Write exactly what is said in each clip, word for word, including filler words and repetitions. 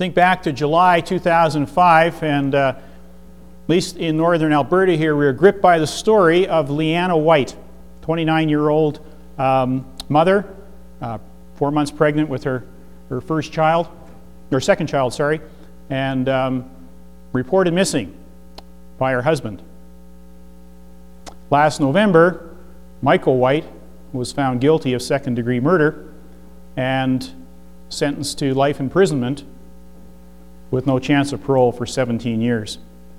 Think back to July two thousand five, and uh, at least in northern Alberta here, we were gripped by the story of Leanna White, twenty-nine-year-old um, mother, uh, four months pregnant with her, her first child, or second child, sorry, and um, reported missing by her husband. Last November, Michael White was found guilty of second-degree murder and sentenced to life imprisonment with no chance of parole for seventeen years.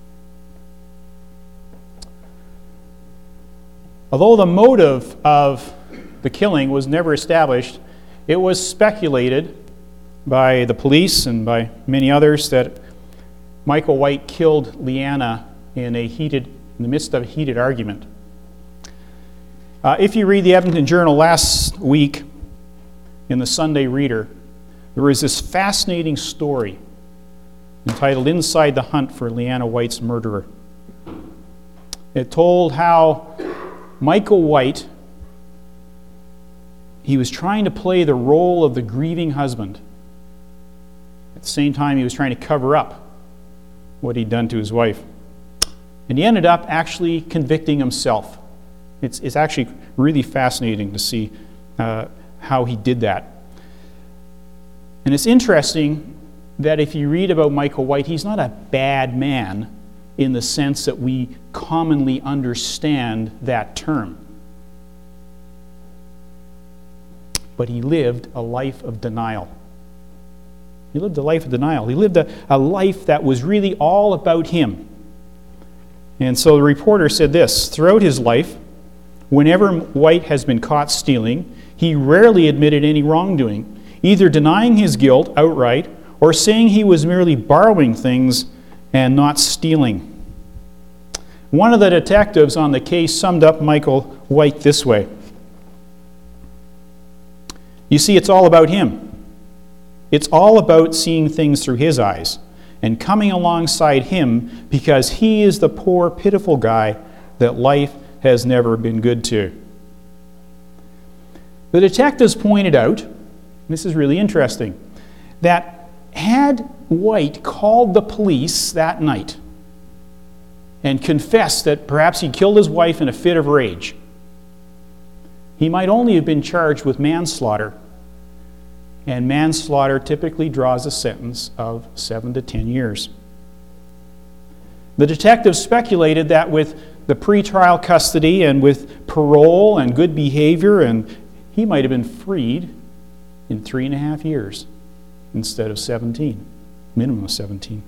Although the motive of the killing was never established, it was speculated by the police and by many others that Michael White killed Leanna in a heated, in the midst of a heated argument. Uh, if you read the Edmonton Journal last week in the Sunday Reader, there was this fascinating story entitled Inside the Hunt for Leanna White's Murderer. It told how Michael White, he was trying to play the role of the grieving husband. At the same time, he was trying to cover up what he'd done to his wife. And he ended up actually convicting himself. It's, it's actually really fascinating to see uh, how he did that. And it's interesting that if you read about Michael White, he's not a bad man in the sense that we commonly understand that term. But he lived a life of denial. He lived a life of denial. He lived a, a life that was really all about him. And so the reporter said this: throughout his life, whenever White has been caught stealing, he rarely admitted any wrongdoing, either denying his guilt outright or saying he was merely borrowing things and not stealing. One of the detectives on the case summed up Michael White this way: you see, it's all about him. It's all about seeing things through his eyes and coming alongside him because he is the poor, pitiful guy that life has never been good to. The detectives pointed out, this is really interesting, that had White called the police that night and confessed that perhaps he killed his wife in a fit of rage, he might only have been charged with manslaughter. And manslaughter typically draws a sentence of seven to ten years. The detectives speculated that with the pretrial custody and with parole and good behavior, and he might have been freed in three and a half years instead of seventeen, minimum of seventeen.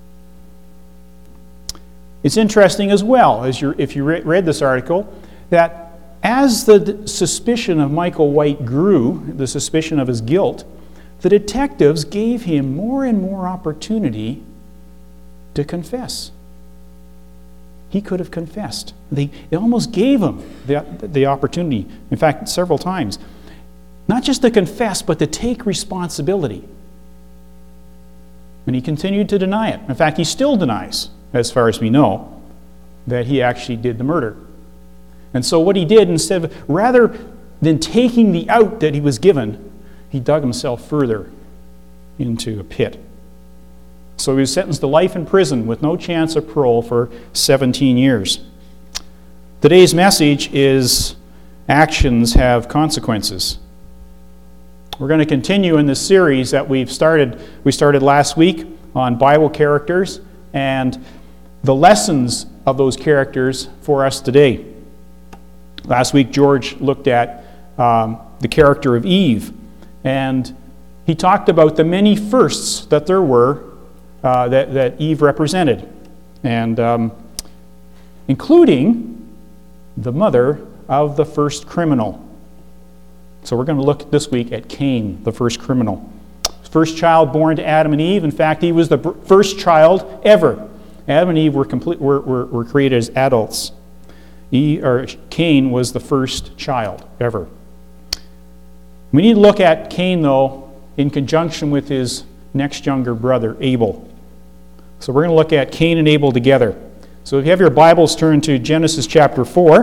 It's interesting as well, as you if you re- read this article, that as the suspicion of Michael White grew, the suspicion of his guilt, the detectives gave him more and more opportunity to confess. He could have confessed. They, they almost gave him the, the opportunity, in fact, several times. Not just to confess, but to take responsibility. And he continued to deny it. In fact, he still denies, as far as we know, that he actually did the murder. And so what he did, instead of, rather than taking the out that he was given, he dug himself further into a pit. So he was sentenced to life in prison with no chance of parole for seventeen years. Today's message is actions have consequences. We're going to continue in this series that we've started, we started last week on Bible characters and the lessons of those characters for us today. Last week, George looked at um, the character of Eve, and he talked about the many firsts that there were uh, that, that Eve represented, and um, including the mother of the first criminal. So we're going to look this week at Cain, the first criminal. First child born to Adam and Eve. In fact, he was the first child ever. Adam and Eve were, complete, were, were, were created as adults. He, or Cain was the first child ever. We need to look at Cain, though, in conjunction with his next younger brother, Abel. So we're going to look at Cain and Abel together. So if you have your Bibles, turn to Genesis chapter four.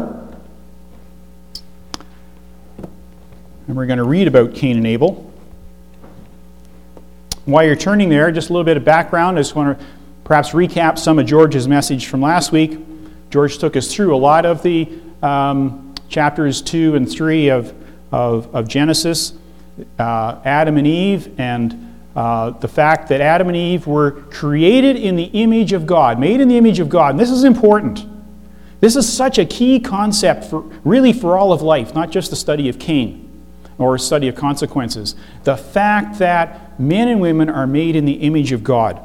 And we're going to read about Cain and Abel. While you're turning there, just a little bit of background. I just want to perhaps recap some of George's message from last week. George took us through a lot of the um, chapters two and three of, of, of Genesis, uh, Adam and Eve, and uh, the fact that Adam and Eve were created in the image of God, made in the image of God. And this is important. This is such a key concept for really for all of life, not just the study of Cain or a study of consequences. The fact that men and women are made in the image of God.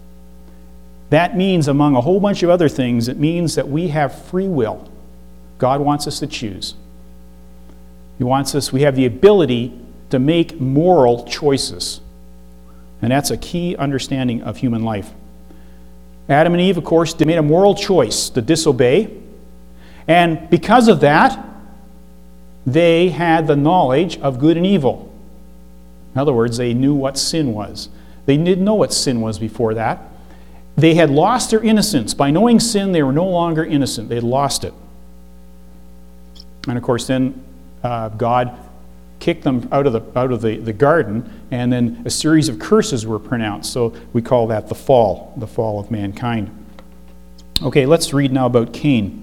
That means, among a whole bunch of other things, it means that we have free will. God wants us to choose. He wants us, we have the ability to make moral choices. And that's a key understanding of human life. Adam and Eve, of course, they made a moral choice to disobey. And because of that, they had the knowledge of good and evil. In other words, they knew what sin was. They didn't know what sin was before that. They had lost their innocence. By knowing sin, they were no longer innocent. They had lost it. And of course, then uh, God kicked them out of the out of the, the garden, and then a series of curses were pronounced. So we call that the fall, the fall of mankind. Okay, let's read now about Cain.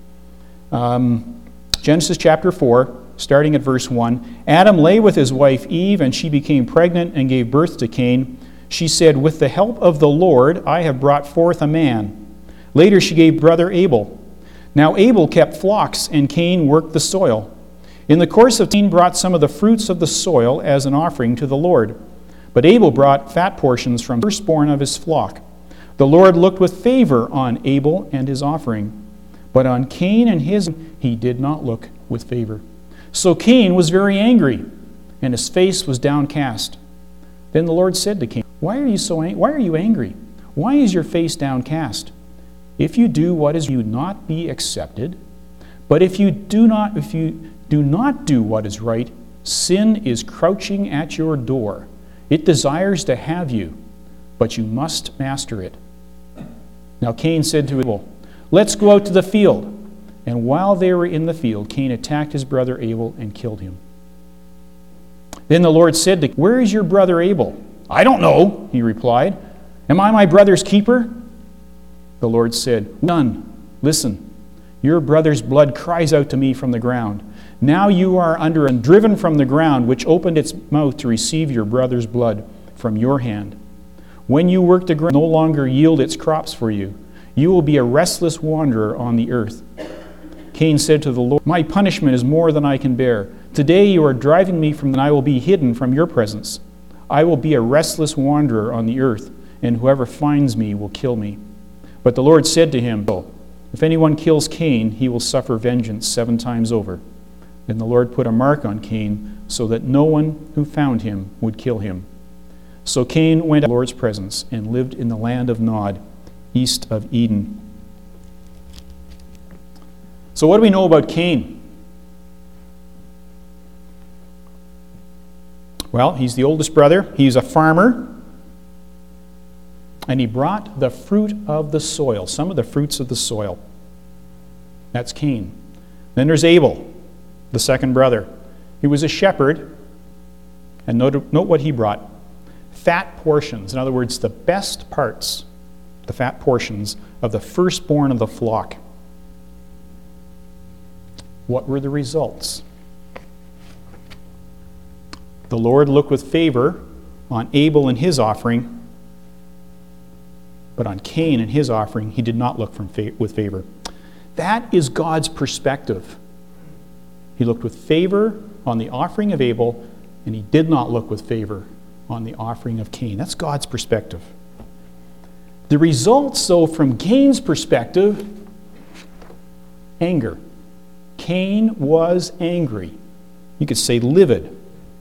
Um, Genesis chapter four, starting at verse one. Adam lay with his wife Eve, and she became pregnant and gave birth to Cain. She said, "With the help of the Lord, I have brought forth a man." Later she gave brother Abel. Now Abel kept flocks, and Cain worked the soil. In the course of Cain brought some of the fruits of the soil as an offering to the Lord. But Abel brought fat portions from the firstborn of his flock. The Lord looked with favor on Abel and his offering, but on Cain and his he did not look with favor. So Cain was very angry, and his face was downcast. Then the Lord said to Cain, "Why are you so ang- why are you angry? Why is your face downcast? If you do what is you not be accepted, but if you do not if you do not do what is right, sin is crouching at your door. It desires to have you, but you must master it." Now Cain said to Abel, "Let's go out to the field." And while they were in the field, Cain attacked his brother Abel and killed him. Then the Lord said to Cain, "Where is your brother Abel?" "I don't know," he replied. "Am I my brother's keeper?" The Lord said, "None. Listen, your brother's blood cries out to me from the ground. Now you are under and driven from the ground, which opened its mouth to receive your brother's blood from your hand. When you work the ground, no longer yield its crops for you. You will be a restless wanderer on the earth." Cain said to the Lord, "My punishment is more than I can bear. Today you are driving me from, and I will be hidden from your presence. I will be a restless wanderer on the earth, and whoever finds me will kill me." But the Lord said to him, "If anyone kills Cain, he will suffer vengeance seven times over." Then the Lord put a mark on Cain, so that no one who found him would kill him. So Cain went out of the Lord's presence and lived in the land of Nod, east of Eden. So what do we know about Cain? Well, he's the oldest brother. He's a farmer. And he brought the fruit of the soil, some of the fruits of the soil. That's Cain. Then there's Abel, the second brother. He was a shepherd. And note, note what he brought. Fat portions. In other words, the best parts, the fat portions of the firstborn of the flock. What were the results? The Lord looked with favor on Abel and his offering, but on Cain and his offering, he did not look from fa- with favor. That is God's perspective. He looked with favor on the offering of Abel, and he did not look with favor on the offering of Cain. That's God's perspective. The results, though, from Cain's perspective, anger. Cain was angry. You could say livid.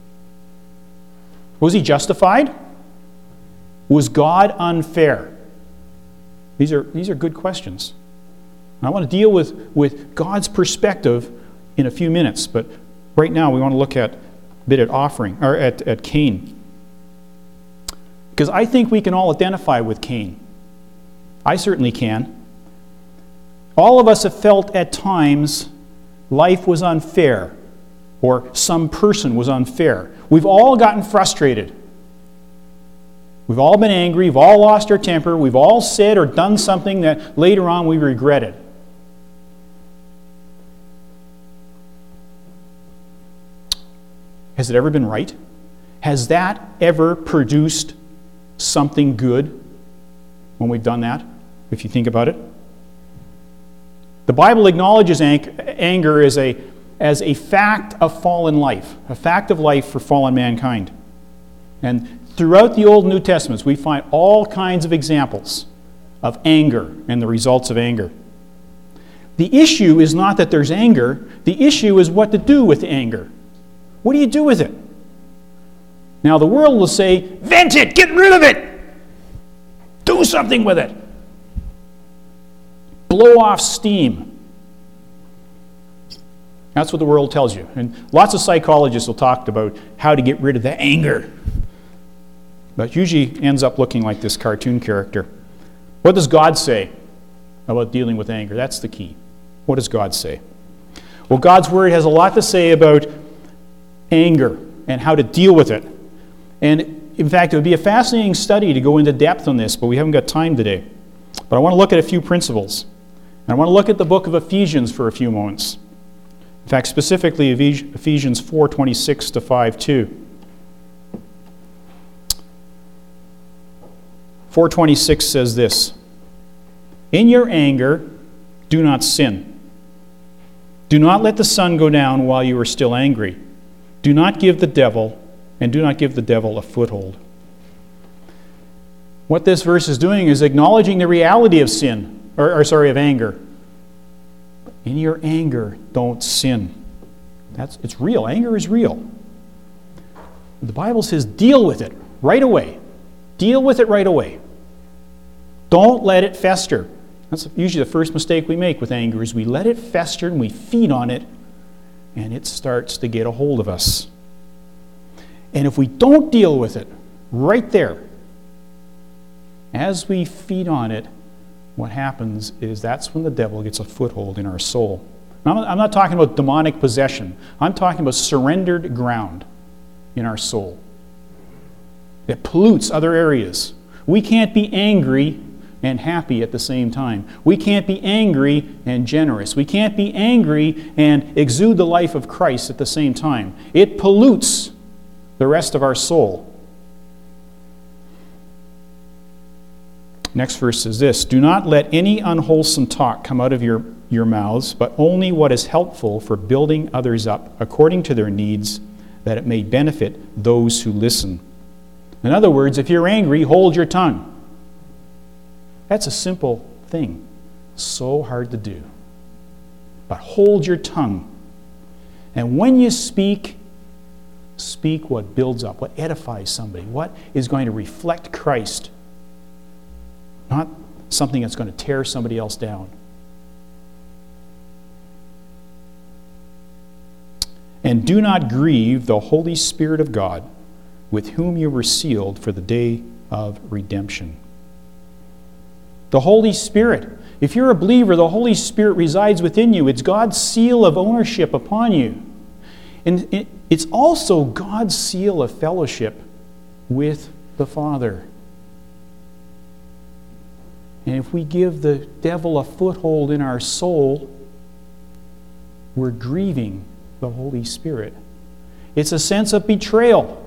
Was he justified? Was God unfair? These are, these are good questions. I want to deal with, with God's perspective in a few minutes, but right now we want to look at a bit at offering, or at, at Cain. Because I think we can all identify with Cain. I certainly can. All of us have felt at times life was unfair, or some person was unfair. We've all gotten frustrated. We've all been angry. We've all lost our temper. We've all said or done something that later on we regretted. Has it ever been right? Has that ever produced something good when we've done that, if you think about it? The Bible acknowledges ang- anger as a, as a fact of fallen life, a fact of life for fallen mankind. And throughout the Old and New Testaments, we find all kinds of examples of anger and the results of anger. The issue is not that there's anger. The issue is what to do with anger. What do you do with it? Now, the world will say, vent it, get rid of it, do something with it. Blow off steam. That's what the world tells you. And lots of psychologists will talk about how to get rid of the anger. But usually ends up looking like this cartoon character. What does God say about dealing with anger? That's the key. What does God say? Well, God's Word has a lot to say about anger and how to deal with it. And in fact, it would be a fascinating study to go into depth on this, but we haven't got time today. But I want to look at a few principles. And I want to look at the book of Ephesians for a few moments. In fact, specifically Ephesians four twenty-six to five two. four twenty-six says this, "In your anger, do not sin. Do not let the sun go down while you are still angry. Do not give the devil, and do not give the devil a foothold." What this verse is doing is acknowledging the reality of sin, or, or sorry, of anger. In your anger, don't sin. That's, it's real. Anger is real. The Bible says deal with it right away. Deal with it right away. Don't let it fester. That's usually the first mistake we make with anger, is we let it fester and we feed on it, and it starts to get a hold of us. And if we don't deal with it right there, as we feed on it, what happens is that's when the devil gets a foothold in our soul. Now, I'm not talking about demonic possession. I'm talking about surrendered ground in our soul. It pollutes other areas. We can't be angry and happy at the same time. We can't be angry and generous. We can't be angry and exude the life of Christ at the same time. It pollutes the rest of our soul. Next verse is this, "Do not let any unwholesome talk come out of your, your mouths, but only what is helpful for building others up according to their needs, that it may benefit those who listen." In other words, if you're angry, hold your tongue. That's a simple thing. So hard to do. But hold your tongue. And when you speak, speak what builds up, what edifies somebody, what is going to reflect Christ. Not something that's going to tear somebody else down. "And do not grieve the Holy Spirit of God, with whom you were sealed for the day of redemption." The Holy Spirit. If you're a believer, the Holy Spirit resides within you. It's God's seal of ownership upon you. And it's also God's seal of fellowship with the Father. And if we give the devil a foothold in our soul, we're grieving the Holy Spirit. It's a sense of betrayal.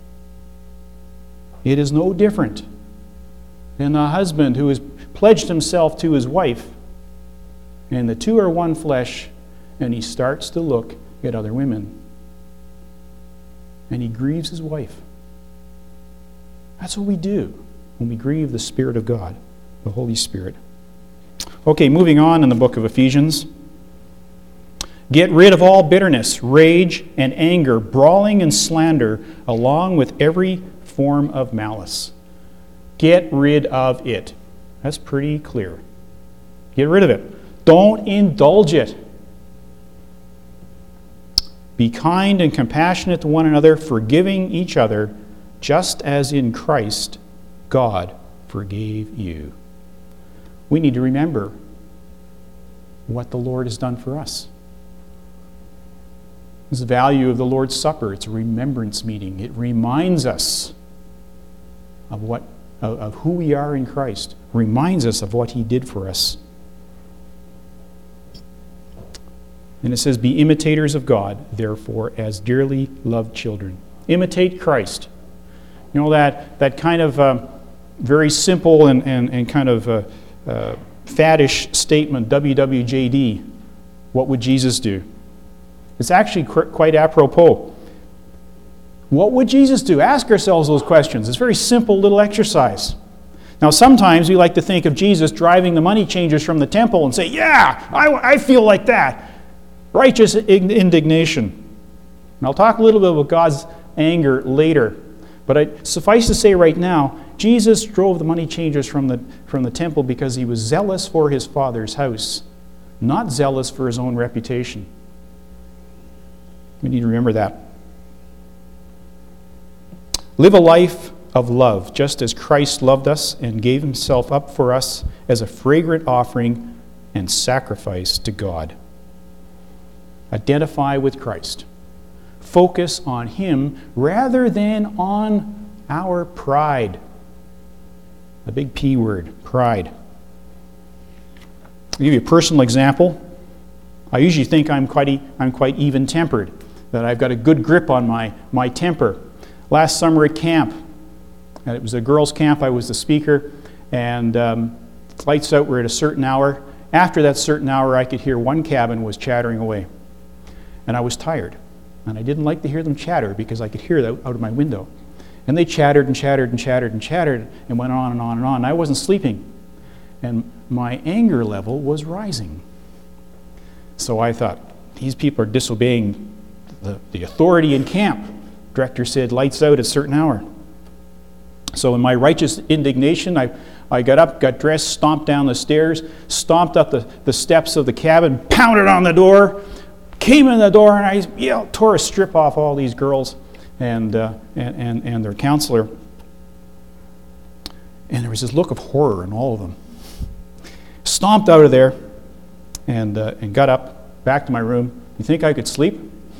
It is no different than the husband who has pledged himself to his wife, and the two are one flesh, and he starts to look at other women. And he grieves his wife. That's what we do when we grieve the Spirit of God, the Holy Spirit. Okay, moving on in the book of Ephesians. "Get rid of all bitterness, rage, and anger, brawling and slander, along with every form of malice." Get rid of it. That's pretty clear. Get rid of it. Don't indulge it. "Be kind and compassionate to one another, forgiving each other, just as in Christ God forgave you." We need to remember what the Lord has done for us. This is the value of the Lord's Supper. It's a remembrance meeting. It reminds us of what of, of who we are in Christ, reminds us of what he did for us. And it says, be imitators of God, therefore, as dearly loved children. Imitate Christ. You know, that, that kind of um, very simple and, and, and kind of uh, uh, faddish statement, W W J D, what would Jesus do? It's actually qu- quite apropos. What would Jesus do? Ask ourselves those questions. It's a very simple little exercise. Now, sometimes we like to think of Jesus driving the money changers from the temple and say, yeah, I, I feel like that. Righteous indignation. And I'll talk a little bit about God's anger later. But I, suffice to say right now, Jesus drove the money changers from the, from the temple because he was zealous for his Father's house, not zealous for his own reputation. We need to remember that. Live a life of love, just as Christ loved us and gave himself up for us as a fragrant offering and sacrifice to God. Identify with Christ. Focus on him rather than on our pride. The big P word, pride. I'll give you a personal example. I usually think I'm quite, I'm quite even-tempered, that I've got a good grip on my, my temper. Last summer at camp, and it was a girls' camp, I was the speaker, and um, lights out were at a certain hour. After that certain hour, I could hear one cabin was chattering away. And I was tired. And I didn't like to hear them chatter because I could hear that out of my window. And they chattered and chattered and chattered and chattered and went on and on and on. And I wasn't sleeping. And my anger level was rising. So I thought, these people are disobeying the, the authority in camp. Director said, lights out at a certain hour. So in my righteous indignation, I, I got up, got dressed, stomped down the stairs, stomped up the, the steps of the cabin, pounded on the door, came in the door, and I yelled, tore a strip off all these girls and, uh, and, and, and their counselor. And there was this look of horror in all of them. Stomped out of there and, uh, and got up, back to my room. You think I could sleep?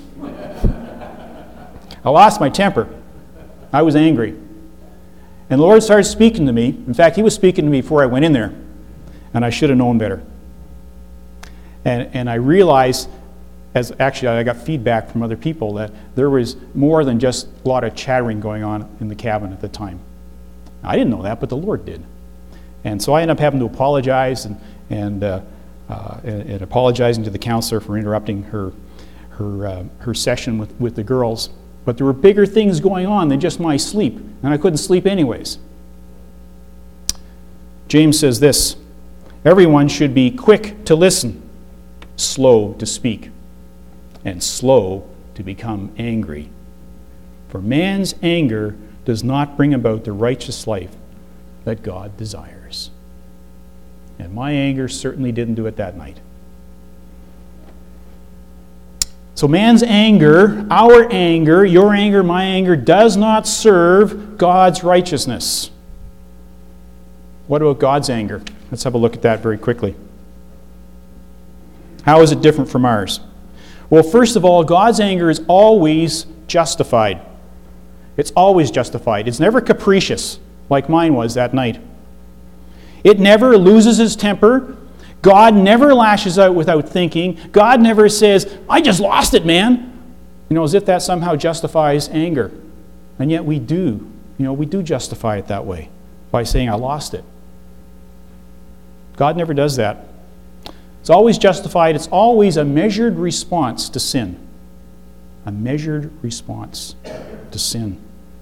I lost my temper. I was angry. And the Lord started speaking to me. In fact, he was speaking to me before I went in there. And I should have known better. And, and I realized, as actually I got feedback from other people, that there was more than just a lot of chattering going on in the cabin at the time. I didn't know that, but the Lord did. And so I ended up having to apologize and, and, uh, uh, and, and apologizing to the counselor for interrupting her, her, uh, her session with, with the girls. But there were bigger things going on than just my sleep, and I couldn't sleep anyways. James says this, everyone should be quick to listen, slow to speak, and slow to become angry. For man's anger does not bring about the righteous life that God desires. And my anger certainly didn't do it that night. So man's anger, our anger, your anger, my anger, does not serve God's righteousness. What about God's anger? Let's have a look at that very quickly. How is it different from ours? Well, first of all, God's anger is always justified. It's always justified. It's never capricious, like mine was that night. It never loses its temper. God never lashes out without thinking. God never says, I just lost it, man. You know, as if that somehow justifies anger. And yet we do. You know, we do justify it that way by saying, I lost it. God never does that. It's always justified. It's always a measured response to sin. A measured response to sin.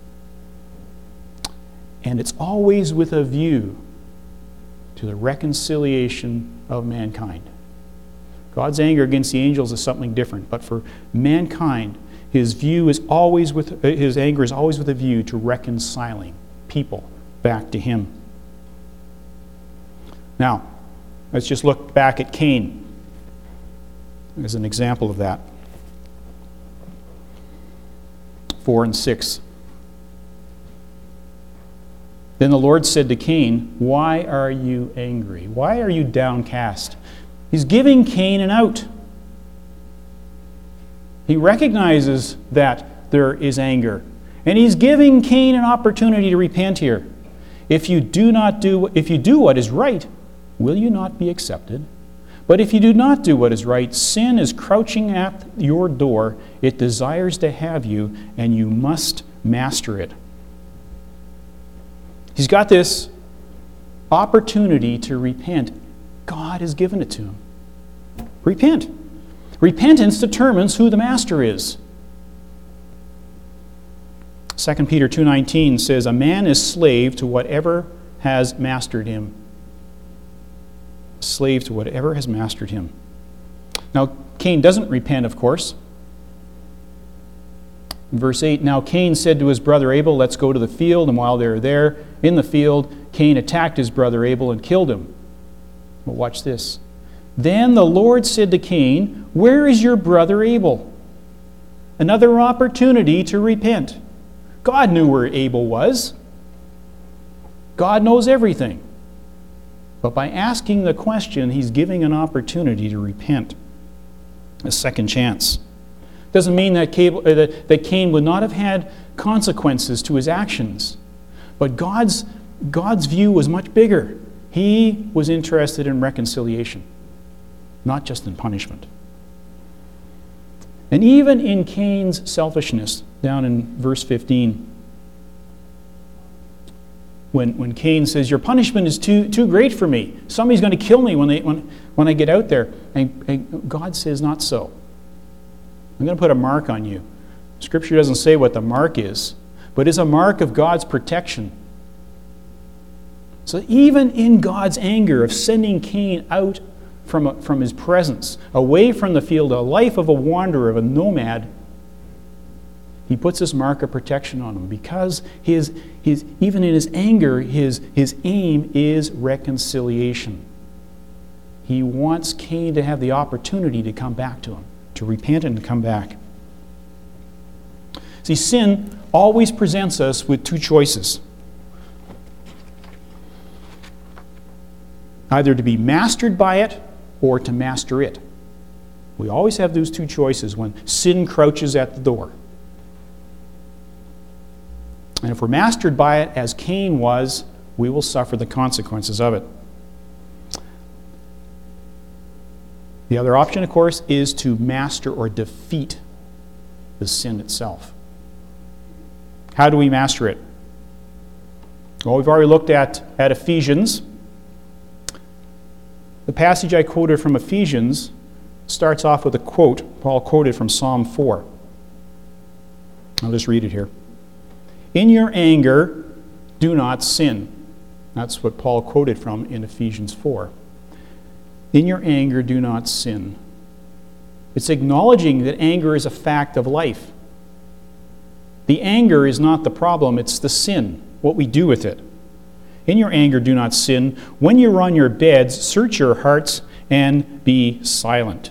And it's always with a view to the reconciliation of mankind. God's anger against the angels is something different, but for mankind, his view is always with his anger is always with a view to reconciling people back to him. Now, let's just look back at Cain as an example of that. Four and six. Then the Lord said to Cain, why are you angry? Why are you downcast? He's giving Cain an out. He recognizes that there is anger. And he's giving Cain an opportunity to repent here. If you do not do, if you do what is right, will you not be accepted? But if you do not do what is right, sin is crouching at your door. It desires to have you, and you must master it. He's got this opportunity to repent. God has given it to him. Repent. Repentance determines who the master is. Second Peter two nineteen says, a man is slave to whatever has mastered him. Slave to whatever has mastered him. Now, Cain doesn't repent, of course. In verse eight, now Cain said to his brother Abel, let's go to the field. And while they were there in the field, Cain attacked his brother Abel and killed him. Well, watch this. Then the Lord said to Cain, where is your brother Abel? Another opportunity to repent. God knew where Abel was. God knows everything. But by asking the question, he's giving an opportunity to repent. A second chance. Doesn't mean that Cain would not have had consequences to his actions. But God's, God's view was much bigger. He was interested in reconciliation, not just in punishment. And even in Cain's selfishness, down in verse fifteen, when, when Cain says, your punishment is too, too great for me. Somebody's going to kill me when, they, when, when I get out there. And, and God says, not so. I'm going to put a mark on you. Scripture doesn't say what the mark is, but it's a mark of God's protection. So even in God's anger of sending Cain out from, from his presence, away from the field, a life of a wanderer, of a nomad, he puts this mark of protection on him because his, his, even in his anger, his, his aim is reconciliation. He wants Cain to have the opportunity to come back to him, to repent and to come back. See, sin always presents us with two choices. Either to be mastered by it or to master it. We always have those two choices when sin crouches at the door. And if we're mastered by it, as Cain was, we will suffer the consequences of it. The other option, of course, is to master or defeat the sin itself. How do we master it? Well, we've already looked at, at Ephesians. The passage I quoted from Ephesians starts off with a quote Paul quoted from Psalm four. I'll just read it here. In your anger, do not sin. That's what Paul quoted from in Ephesians four. In your anger, do not sin. It's acknowledging that anger is a fact of life. The anger is not the problem, it's the sin, what we do with it. In your anger, do not sin. When you're on your beds, search your hearts and be silent.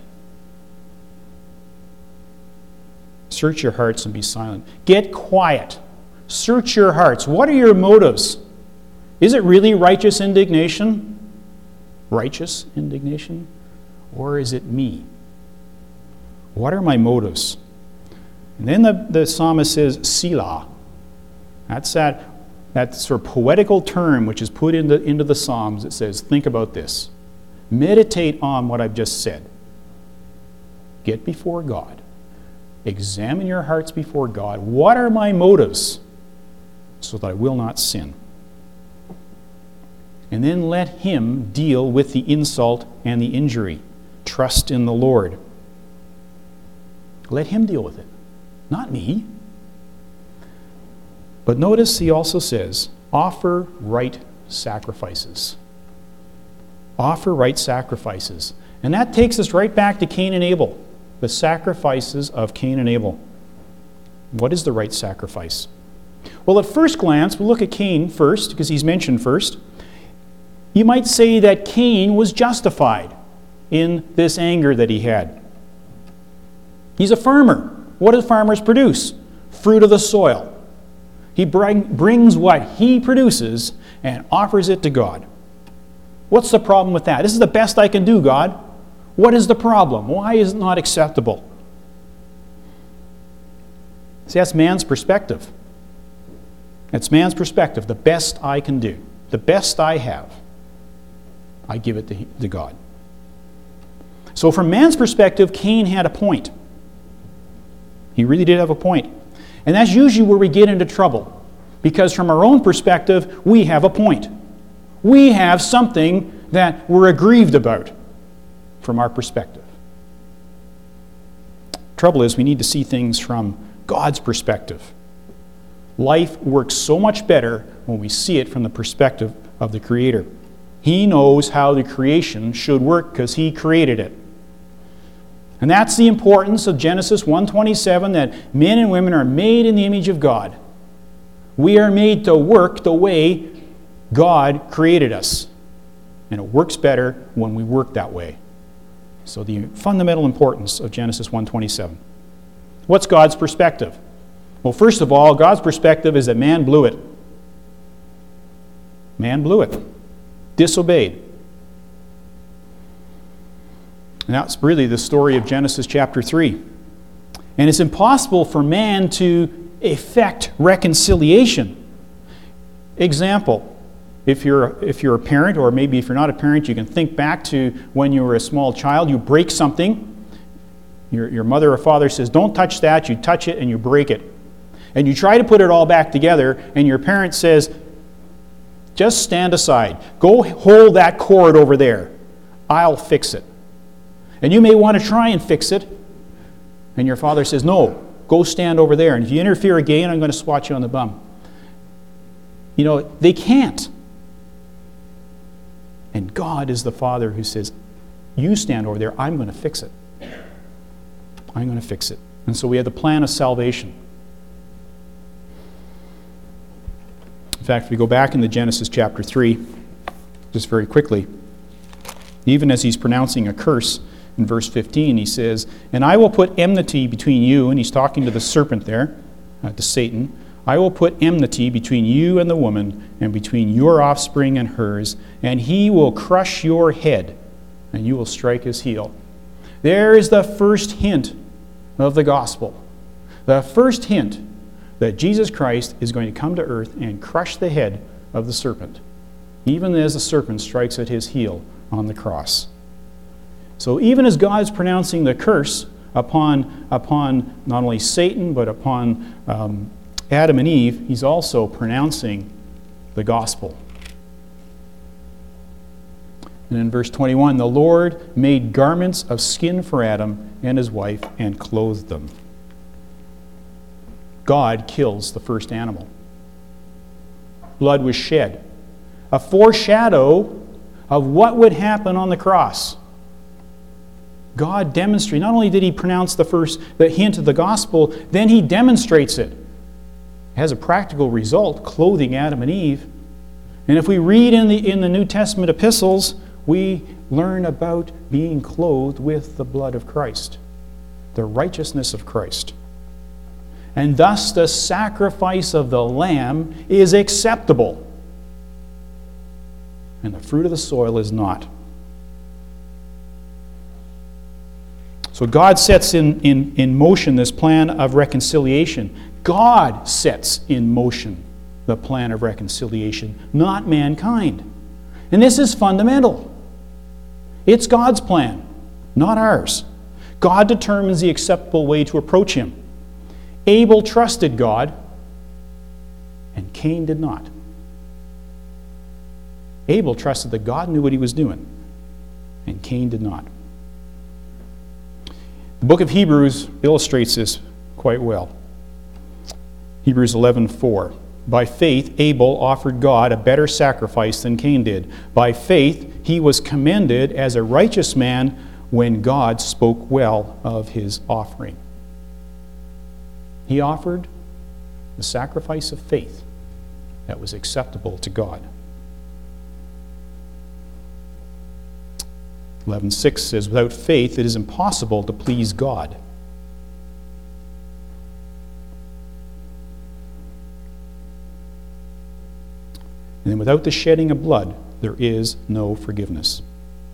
Search your hearts and be silent. Get quiet. Search your hearts. What are your motives? Is it really righteous indignation? Righteous indignation? Or is it me? What are my motives? And then the, the psalmist says, Selah. That's that, that sort of poetical term which is put into, into the Psalms. It says, think about this. Meditate on what I've just said. Get before God. Examine your hearts before God. What are my motives? So that I will not sin. And then let Him deal with the insult and the injury. Trust in the Lord. Let Him deal with it, not me. But notice he also says, offer right sacrifices. Offer right sacrifices. And that takes us right back to Cain and Abel. The sacrifices of Cain and Abel. What is the right sacrifice? Well, at first glance, we'll look at Cain first, because he's mentioned first. You might say that Cain was justified in this anger that he had. He's a farmer. What do farmers produce? Fruit of the soil. He bring, brings what he produces and offers it to God. What's the problem with that? This is the best I can do, God. What is the problem? Why is it not acceptable? See, that's man's perspective. It's man's perspective, the best I can do, the best I have, I give it to, to God. So from man's perspective, Cain had a point. He really did have a point. And that's usually where we get into trouble. Because from our own perspective, we have a point. We have something that we're aggrieved about from our perspective. Trouble is, we need to see things from God's perspective. Life works so much better when we see it from the perspective of the Creator. He knows how the creation should work because He created it. And that's the importance of Genesis one twenty-seven, that men and women are made in the image of God. We are made to work the way God created us. And it works better when we work that way. So the fundamental importance of Genesis one twenty-seven. What's God's perspective? Well, first of all, God's perspective is that man blew it. Man blew it. Disobeyed. And that's really the story of Genesis chapter three. And it's impossible for man to effect reconciliation. Example, if you're, if you're a parent, or maybe if you're not a parent, you can think back to when you were a small child, you break something. Your, your mother or father says, don't touch that, you touch it and you break it. And you try to put it all back together, and your parent says, just stand aside. Go hold that cord over there. I'll fix it. And you may want to try and fix it. And your father says, no, go stand over there. And if you interfere again, I'm going to swat you on the bum. You know, they can't. And God is the Father who says, you stand over there, I'm going to fix it. I'm going to fix it. And so we have the plan of salvation. In fact, if we go back into Genesis chapter three, just very quickly, even as he's pronouncing a curse in verse fifteen, he says, and I will put enmity between you, and he's talking to the serpent there, uh, to Satan, I will put enmity between you and the woman, and between your offspring and hers, and he will crush your head, and you will strike his heel. There is the first hint of the gospel. The first hint that Jesus Christ is going to come to earth and crush the head of the serpent, even as the serpent strikes at his heel on the cross. So even as God is pronouncing the curse upon, upon not only Satan, but upon um, Adam and Eve, he's also pronouncing the gospel. And in verse twenty-one, the Lord made garments of skin for Adam and his wife and clothed them. God kills the first animal. Blood was shed. A foreshadow of what would happen on the cross. God demonstrates, not only did he pronounce the first, the hint of the gospel, then he demonstrates it. It has a practical result, clothing Adam and Eve. And if we read in the, in the New Testament epistles, we learn about being clothed with the blood of Christ, the righteousness of Christ. And thus the sacrifice of the Lamb is acceptable, and the fruit of the soil is not. So God sets in, in, in motion this plan of reconciliation. God sets in motion the plan of reconciliation, not mankind. And this is fundamental. It's God's plan, not ours. God determines the acceptable way to approach him. Abel trusted God, and Cain did not. Abel trusted that God knew what he was doing, and Cain did not. The book of Hebrews illustrates this quite well. Hebrews eleven four. By faith, Abel offered God a better sacrifice than Cain did. By faith, he was commended as a righteous man when God spoke well of his offering. He offered the sacrifice of faith that was acceptable to God. eleven six says, without faith it is impossible to please God. And without the shedding of blood, there is no forgiveness.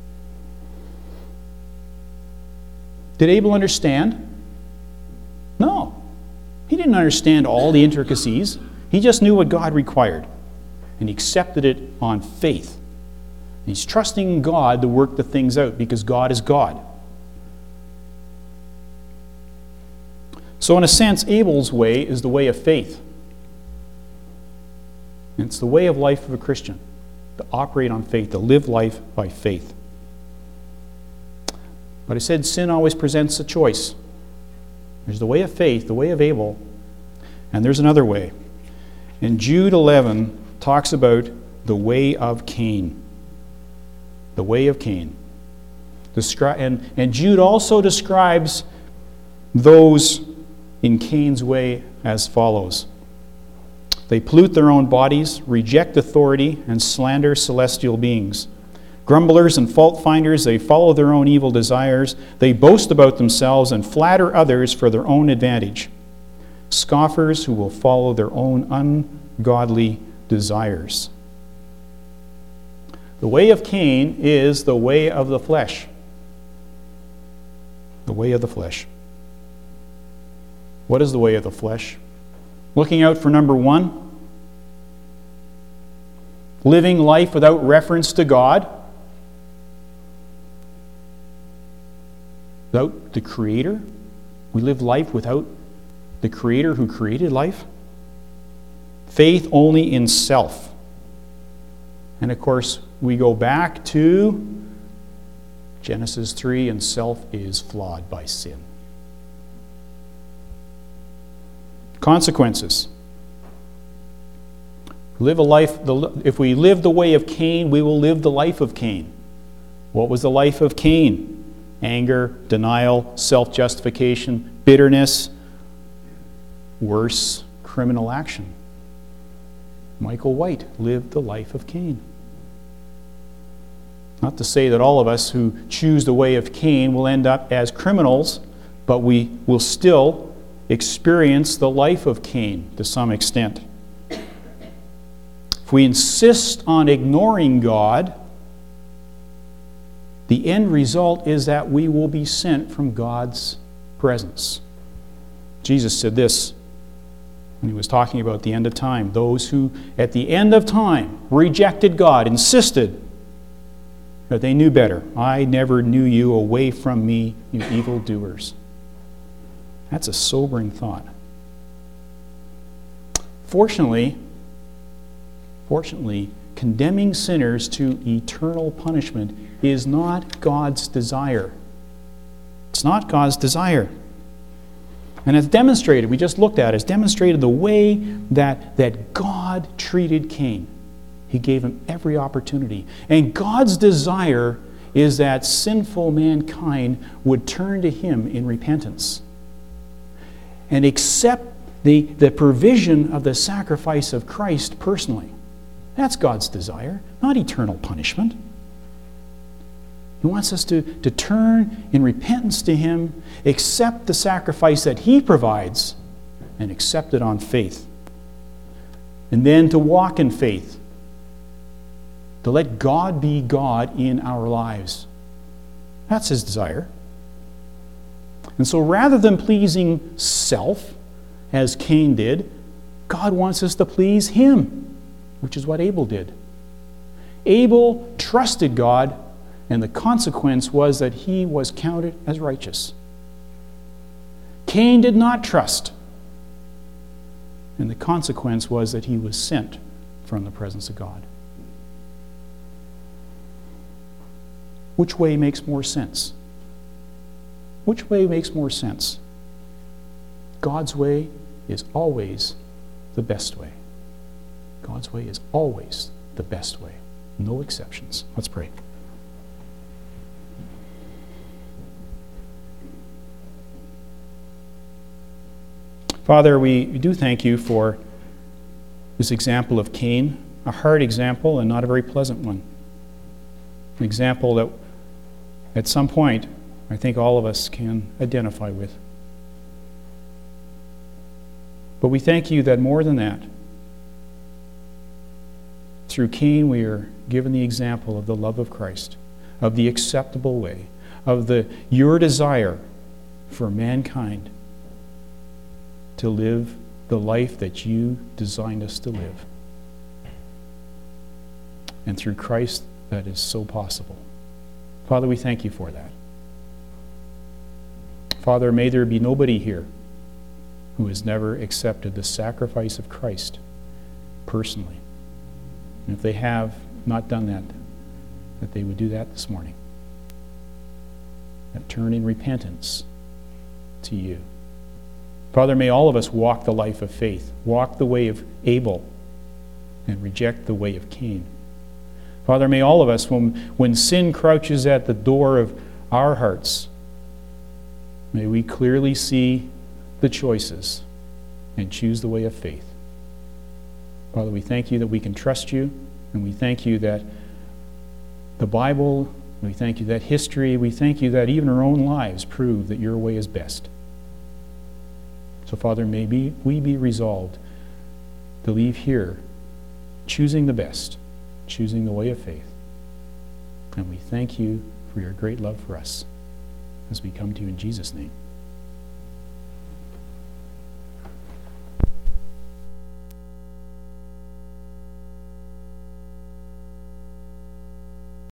Did Abel understand? No. He didn't understand all the intricacies. He just knew what God required, and he accepted it on faith. And he's trusting God to work the things out because God is God. So in a sense, Abel's way is the way of faith. And it's the way of life of a Christian, to operate on faith, to live life by faith. But I said sin always presents a choice. There's the way of faith, the way of Abel, and there's another way. And Jude eleven talks about the way of Cain. The way of Cain. Descri- and, and Jude also describes those in Cain's way as follows. They pollute their own bodies, reject authority, and slander celestial beings. Grumblers and fault finders, they follow their own evil desires. They boast about themselves and flatter others for their own advantage. Scoffers who will follow their own ungodly desires. The way of Cain is the way of the flesh. The way of the flesh. What is the way of the flesh? Looking out for number one. Living life without reference to God. Without the Creator. We live life without the Creator who created life. Faith only in self. And of course, we go back to Genesis three, and self is flawed by sin. Consequences. Live a life. If we live the way of Cain, we will live the life of Cain. What was the life of Cain? Anger, denial, self-justification, bitterness, worse, criminal action. Michael White lived the life of Cain. Not to say that all of us who choose the way of Cain will end up as criminals, but we will still experience the life of Cain to some extent. If we insist on ignoring God, the end result is that we will be sent from God's presence. Jesus said this when he was talking about the end of time. Those who, at the end of time, rejected God, insisted that they knew better. I never knew you, away from me, you evildoers. That's a sobering thought. Fortunately, fortunately, condemning sinners to eternal punishment is not God's desire. It's not God's desire. And it's demonstrated, we just looked at it, it's demonstrated the way that, that God treated Cain. He gave him every opportunity. And God's desire is that sinful mankind would turn to him in repentance and accept the, the provision of the sacrifice of Christ personally. That's God's desire, not eternal punishment. He wants us to, to turn in repentance to him, accept the sacrifice that he provides, and accept it on faith. And then to walk in faith, to let God be God in our lives. That's his desire. And so rather than pleasing self, as Cain did, God wants us to please him, which is what Abel did. Abel trusted God, and the consequence was that he was counted as righteous. Cain did not trust, and the consequence was that he was sent from the presence of God. Which way makes more sense? Which way makes more sense? God's way is always the best way. God's way is always the best way. No exceptions. Let's pray. Father, we do thank you for this example of Cain, a hard example and not a very pleasant one. An example that at some point I think all of us can identify with. But we thank you that more than that, through Cain we are given the example of the love of Christ, of the acceptable way, of the your desire for mankind to live the life that you designed us to live. And through Christ, that is so possible. Father, we thank you for that. Father, may there be nobody here who has never accepted the sacrifice of Christ personally. And if they have not done that, that they would do that this morning. That turn in repentance to you. Father, may all of us walk the life of faith, walk the way of Abel, and reject the way of Cain. Father, may all of us, when, when sin crouches at the door of our hearts, may we clearly see the choices and choose the way of faith. Father, we thank you that we can trust you, and we thank you that the Bible, we thank you that history, we thank you that even our own lives prove that your way is best. So, Father, may be, we be resolved to leave here choosing the best, choosing the way of faith. And we thank you for your great love for us as we come to you in Jesus' name.